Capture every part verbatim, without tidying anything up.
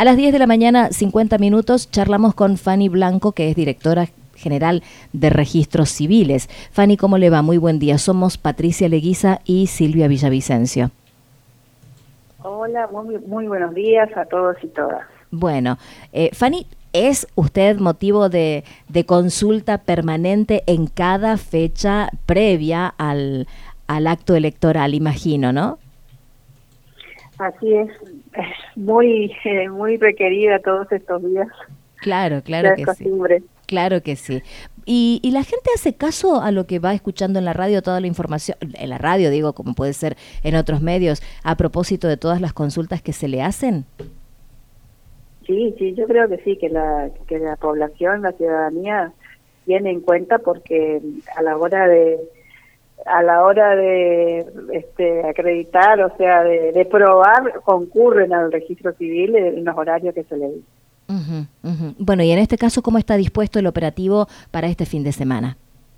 A las diez de la mañana, cincuenta minutos, charlamos con Fanny Blanco, que es directora general de Registros Civiles. Fanny, ¿cómo le va? Muy buen día. Somos Patricia Leguiza y Silvia Villavicencio. Hola, muy, muy buenos días a todos y todas. Bueno, eh, Fanny, ¿es usted motivo de, de consulta permanente en cada fecha previa al, al acto electoral, imagino, no? Así es, es muy, eh, muy requerida todos estos días. Claro, claro que costumbre. sí. Claro que sí. Y, y la gente hace caso a lo que va escuchando en la radio, toda la información, en la radio digo, como puede ser en otros medios, a propósito de todas las consultas que se le hacen. Sí, sí, yo creo que sí, que la, que la población, la ciudadanía tiene en cuenta, porque a la hora de a la hora de este, acreditar, o sea, de, de probar, concurren al registro civil en los horarios que se le dice. Uh-huh, uh-huh. Bueno, y en este caso, ¿cómo está dispuesto el operativo para este fin de semana?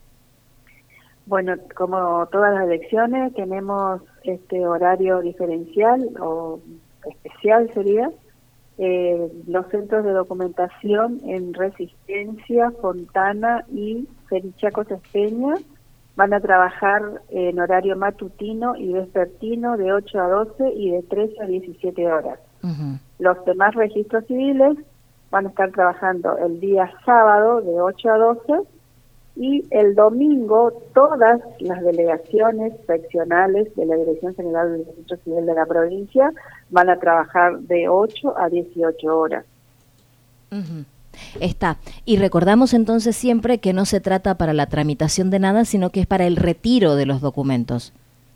Bueno, como todas las elecciones, tenemos este horario diferencial o especial sería. Eh, los centros de documentación en Resistencia, Fontana y Ferichacos Espeña van a trabajar en horario matutino y vespertino de ocho a doce y de trece a diecisiete horas. Uh-huh. Los demás registros civiles van a estar trabajando el día sábado de ocho a doce y el domingo todas las delegaciones seccionales de la Dirección General del Registro Civil de la provincia van a trabajar de ocho a dieciocho horas. Uh-huh. Está. Y recordamos entonces siempre que no se trata para la tramitación de nada, sino que es para el retiro de los documentos.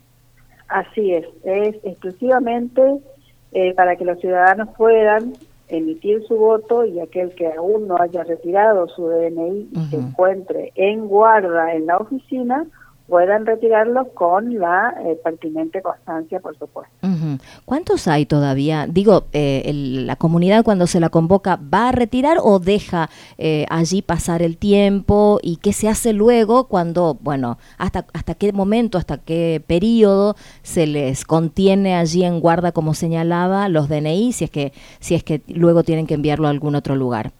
Así es, es exclusivamente eh, para que los ciudadanos puedan emitir su voto, y aquel que aún no haya retirado su D N I y uh-huh. se encuentre en guarda en la oficina, puedan retirarlo con la eh, pertinente constancia, por supuesto. Uh-huh. ¿Cuántos hay todavía? Digo, eh, el, la comunidad cuando se la convoca, ¿va a retirar o deja eh, allí pasar el tiempo? ¿Y qué se hace luego cuando, bueno, hasta hasta qué momento, hasta qué periodo se les contiene allí en guarda, como señalaba, los D N I, si es que, si es que luego tienen que enviarlo a algún otro lugar?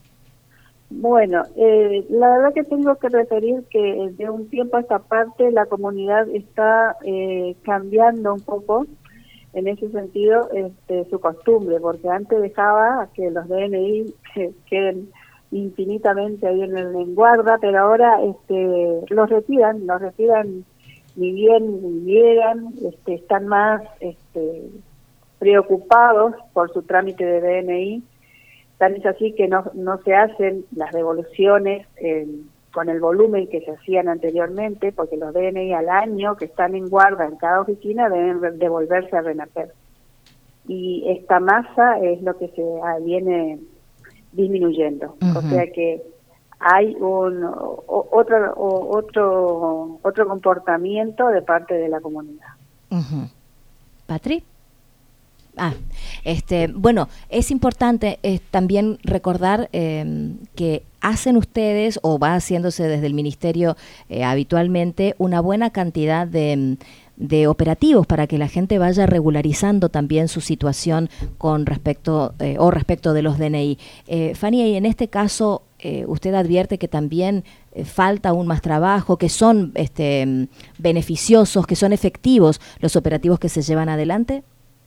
Bueno, eh, la verdad que tengo que referir que de un tiempo a esta parte la comunidad está eh, cambiando un poco en ese sentido este, su costumbre, porque antes dejaba que los D N I que queden infinitamente ahí en el en guarda, pero ahora este, los retiran, los retiran ni bien ni llegan, este, están más este, preocupados por su trámite de D N I. Tan es así que no, no se hacen las devoluciones eh, con el volumen que se hacían anteriormente, porque los D N I al año que están en guarda en cada oficina deben devolverse a RENAPER. Y esta masa es lo que se ah, viene disminuyendo. Uh-huh. O sea que hay un o, otro o, otro otro comportamiento de parte de la comunidad. Uh-huh. ¿Patri? Ah, este, bueno, es importante eh, también recordar eh, que hacen ustedes, o va haciéndose desde el Ministerio eh, habitualmente, una buena cantidad de, de operativos para que la gente vaya regularizando también su situación con respecto eh, o respecto de los D N I. Eh, Fanny, y en este caso, eh, usted advierte que también eh, falta aún más trabajo, que son este, beneficiosos, que son efectivos los operativos que se llevan adelante.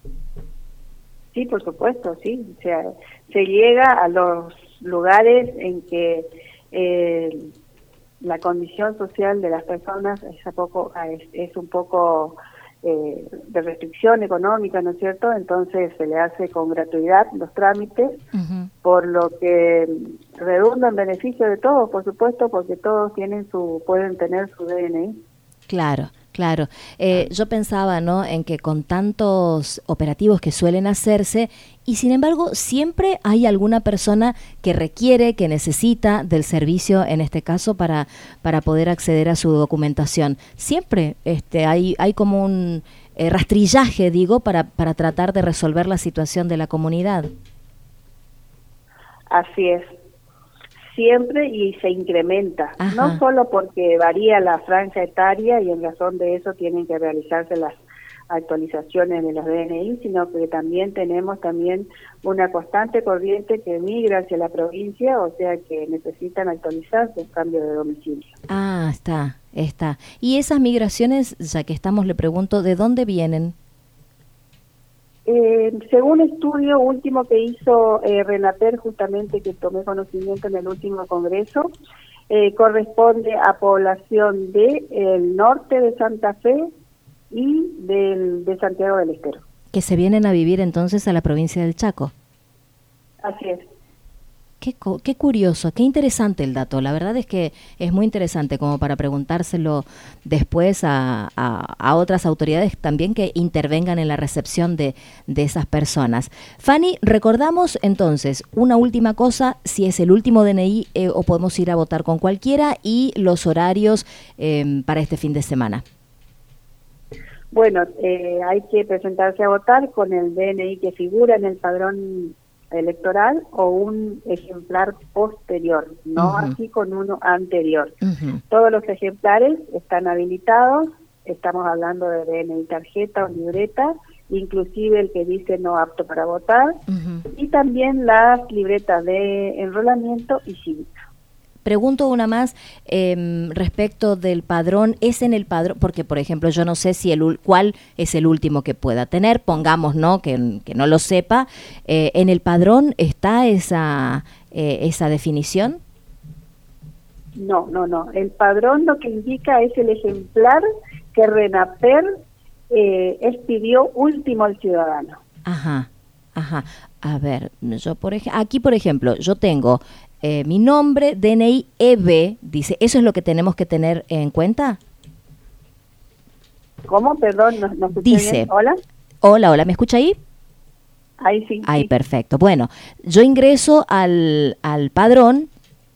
Sí, por supuesto, sí. O sea, se llega a los lugares en que eh, la condición social de las personas es, a poco, es, es un poco eh, de restricción económica, ¿no es cierto? Entonces se le hace con gratuidad los trámites, uh-huh. por lo que redunda en beneficio de todos, por supuesto, porque todos tienen su pueden tener su D N I. Claro. Claro, eh, yo pensaba, ¿no?, en que con tantos operativos que suelen hacerse, y sin embargo siempre hay alguna persona que requiere, que necesita del servicio, en este caso, para para poder acceder a su documentación. Siempre este, hay hay como un eh, rastrillaje, digo, para para tratar de resolver la situación de la comunidad. Así es. Siempre, y se incrementa. Ajá. No solo porque varía la franja etaria y en razón de eso tienen que realizarse las actualizaciones de los D N I, sino que también tenemos también una constante corriente que migra hacia la provincia, o sea que necesitan actualizar su cambio de domicilio. Ah, está, está. Y esas migraciones, ya que estamos, le pregunto, ¿de dónde vienen? Eh, según estudio último que hizo eh, Renaper, justamente que tomé conocimiento en el último congreso, eh, corresponde a población del de, norte de Santa Fe y del, de Santiago del Estero. Que se vienen a vivir entonces a la provincia del Chaco. Así es. Qué, qué curioso, qué interesante el dato. La verdad es que es muy interesante como para preguntárselo después a, a, a otras autoridades también que intervengan en la recepción de, de esas personas. Fanny, recordamos entonces una última cosa, si es el último D N I eh, o podemos ir a votar con cualquiera, y los horarios eh, para este fin de semana. Bueno, eh, hay que presentarse a votar con el D N I que figura en el padrón electoral o un ejemplar posterior, no uh-huh. así con uno anterior. Uh-huh. Todos los ejemplares están habilitados, estamos hablando de D N I tarjeta o libreta, inclusive el que dice no apto para votar, uh-huh. y también las libretas de enrolamiento y cívica. Pregunto una más eh, respecto del padrón. ¿Es en el padrón? Porque, por ejemplo, yo no sé si el cuál es el último que pueda tener. Pongamos, ¿no? Que, que no lo sepa. Eh, ¿En el padrón está esa eh, esa definición? No, no, no. El padrón lo que indica es el ejemplar que Renaper eh, expidió último al ciudadano. Ajá, ajá. A ver, yo por ej- aquí, por ejemplo, yo tengo... Eh, mi nombre, D N I E B, dice, ¿eso es lo que tenemos que tener en cuenta? ¿Cómo? Perdón, no, no escuché dice, bien. ¿Hola? Hola, hola, ¿me escucha ahí? Ahí sí. Ahí, sí. Perfecto. Bueno, yo ingreso al, al padrón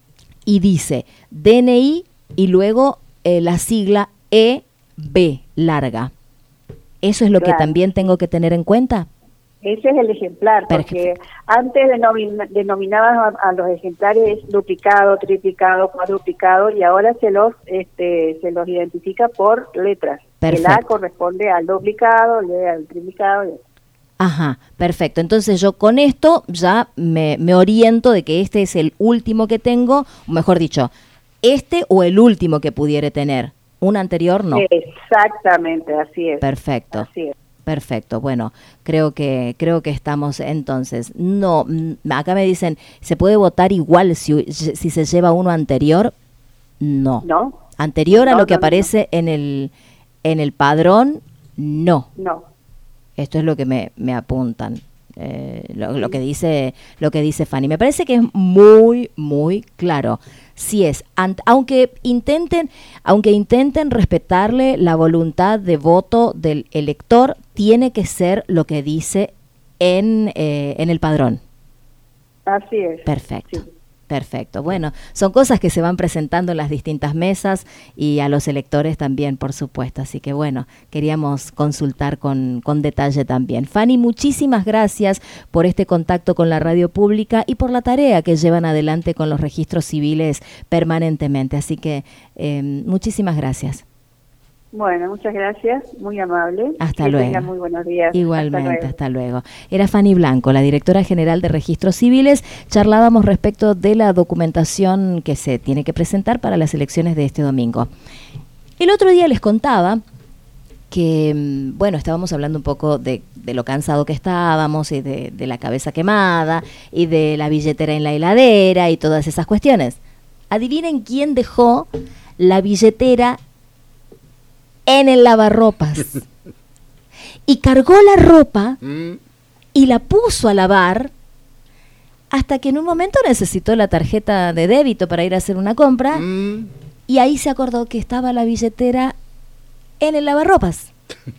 y dice D N I y luego eh, la sigla E B, larga. ¿Eso es lo claro. que también tengo que tener en cuenta? Ese es el ejemplar, porque Perfecto. antes denomina, denominaban a, a los ejemplares duplicado, triplicado, cuadruplicado, y ahora se los este, se los identifica por letras. Perfecto. El A corresponde al duplicado, el E al triplicado. Y... Ajá, perfecto. Entonces yo con esto ya me, me oriento de que este es el último que tengo, o mejor dicho, este o el último que pudiere tener. Un anterior no. Exactamente, así es. Perfecto. Así es. Perfecto, bueno, creo que creo que estamos entonces. No, acá me dicen, ¿se puede votar igual si, si se lleva uno anterior? No. No. Anterior a no, lo que no, aparece no. en el en el padrón, no. No. Esto es lo que me, me apuntan. Eh, lo, lo que dice lo que dice Fanny. Me parece que es muy, muy claro. Si es, ant, aunque intenten, aunque intenten respetarle la voluntad de voto del elector, tiene que ser lo que dice en, eh, en el padrón. Así es. Perfecto. Sí. Perfecto. Bueno, son cosas que se van presentando en las distintas mesas y a los electores también, por supuesto. Así que bueno, queríamos consultar con, con detalle también. Fanny, muchísimas gracias por este contacto con la radio pública y por la tarea que llevan adelante con los registros civiles permanentemente. Así que eh, muchísimas gracias. Bueno, muchas gracias, muy amable. Hasta que luego. Tengan muy buenos días. Igualmente, hasta luego. hasta luego. Era Fanny Blanco, la directora general de Registros Civiles. Charlábamos respecto de la documentación que se tiene que presentar para las elecciones de este domingo. El otro día les contaba que, bueno, estábamos hablando un poco de, de lo cansado que estábamos y de, de la cabeza quemada y de la billetera en la heladera y todas esas cuestiones. Adivinen quién dejó la billetera en el lavarropas y cargó la ropa mm. y la puso a lavar hasta que en un momento necesitó la tarjeta de débito para ir a hacer una compra mm. y ahí se acordó que estaba la billetera en el lavarropas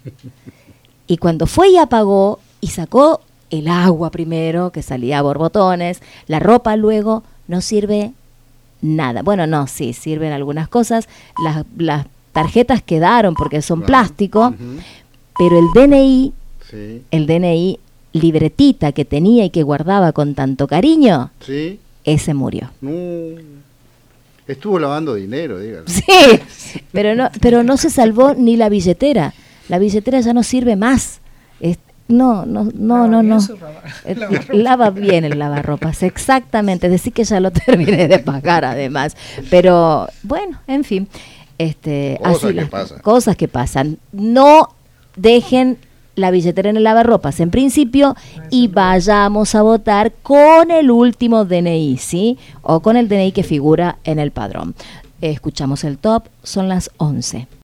y cuando fue y apagó y sacó el agua primero que salía a borbotones, la ropa luego, no sirve nada. Bueno, no, sí, sirven algunas cosas, las, las tarjetas quedaron porque son claro. plástico, uh-huh. pero el D N I, sí. el D N I libretita que tenía y que guardaba con tanto cariño, sí. ese murió. No. Estuvo lavando dinero, dígalo. Sí, pero no, pero no se salvó ni la billetera. la billetera ya no sirve más. Es, no, no, no, no, no. Lava bien el lavarropas, exactamente. Es decir que ya lo terminé de pagar además. Pero bueno, en fin. Este, cosas así que las pasan. Cosas que pasan. No dejen la billetera en el lavarropas en principio y vayamos a votar con el último D N I, ¿sí? O con el D N I que figura en el padrón. Escuchamos el top, son las once.